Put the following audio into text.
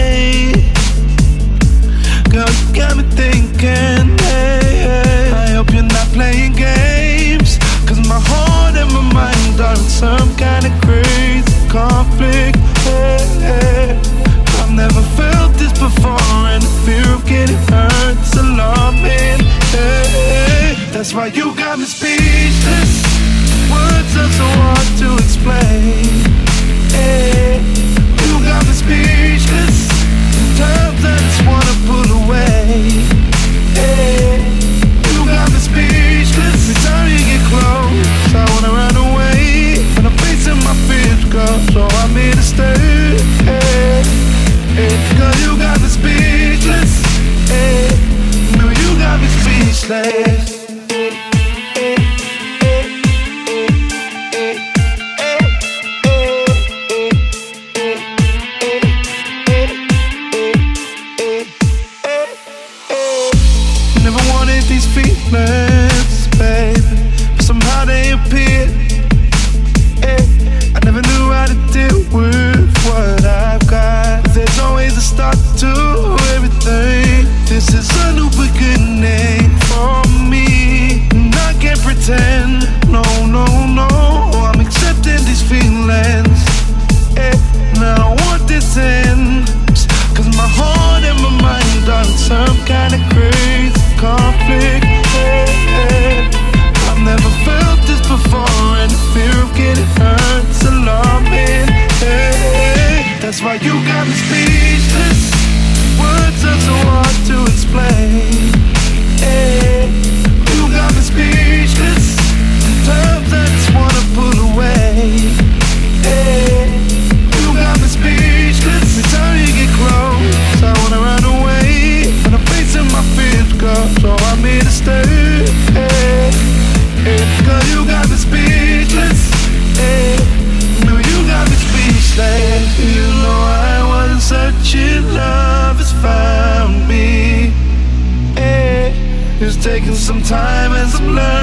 hey. Girl, you got me thinking, hey. I hope you're not playing games, 'cause my heart and my mind are in some kind of crazy conflict, hey. I've never felt this before, and the fear of getting hurt is alarming, hey. That's why you got me speechless. Words are so hard to explain, hey. You got me speechless. Sometimes I just wanna pull away, hey. You got me speechless. Every time you get close, I wanna run away. When I'm facing my fears, girl, so I'm here to stay, hey. Hey, girl, you got me speechless, hey. Baby, you got me speechless. Never wanted these feelings, baby, but somehow they appeared, hey. I never knew how to deal with what I've got. There's always a start to everything. This is a new beginning for me, and I can't pretend, no, no, no. I'm accepting these feelings, hey. And I don't want this end, 'cause my heart and my mind are in some kind of crazy conflict, hey, hey. I've never felt this before, and the fear of getting hurt is alarming, hey, hey. That's why you got me speechless. Words are so hard to explain, hey. You got me speechless. Sometimes I just wanna pull away, hey. You got me speechless. Every time you get close, I wanna run away. When I'm facing my fears, girl, so I'm here to stay, hey. Hey, girl, you got me speechless, hey. Baby, you got me speechless. You know I wasn't searching, love has found me, hey. It's taking some time and some learning.